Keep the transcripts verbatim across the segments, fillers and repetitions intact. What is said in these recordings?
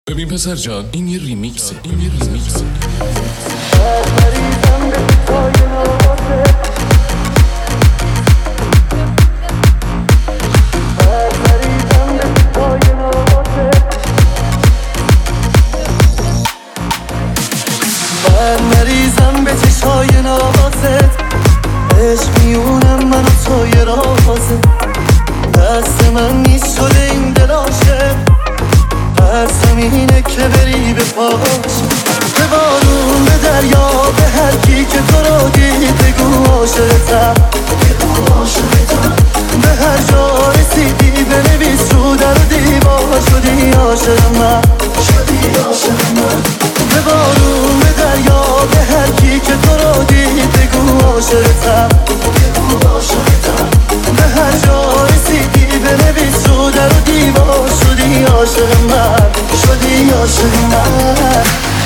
ببین پسر جان، این یه ریمیکسه، این یه ریمیکسه. من مریضم به چشای نوازت، عشق میونم من و توی رازت. دست من نیست شده این دل عاشق، ترسم اینه که بری به پاش. به بارون، به دریا، به هر کی که تو رو دید بگو عاشقتم. به هر جا رسیدی بنویس رو در و دیوار شدی عاشق من. به بارون، به دریا، به هر کی که تو رو دید بگو عاشقتم. به هر جا رسیدی بنویس رو در و دیوار شدی عاشق من، شدی عاشق من.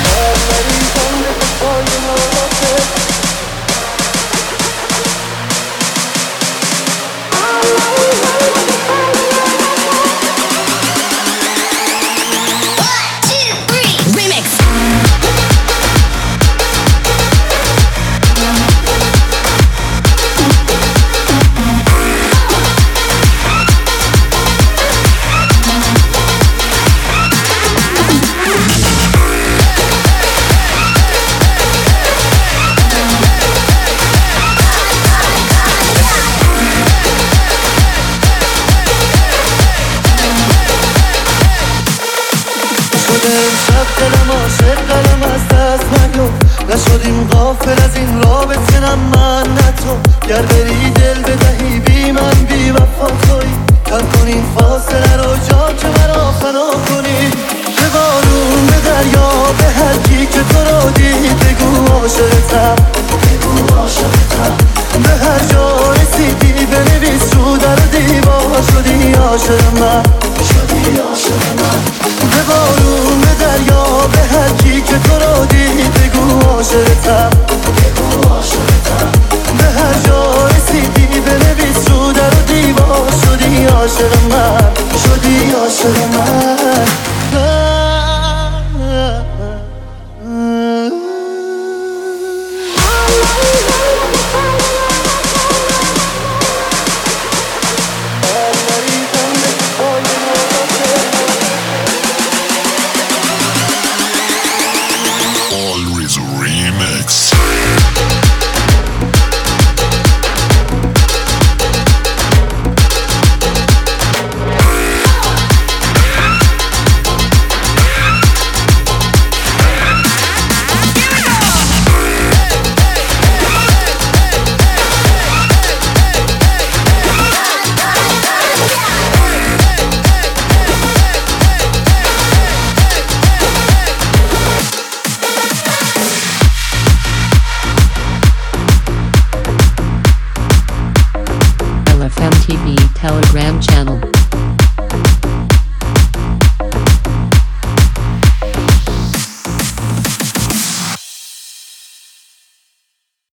دلم عاشق قلم از دست نیو، نشدیم غافل از این رابطه، نه من نه تو. گر بری دل بدهی بی من بی وفا تویی، کم کن این فاصله رو جا که مرا فنا کنی. به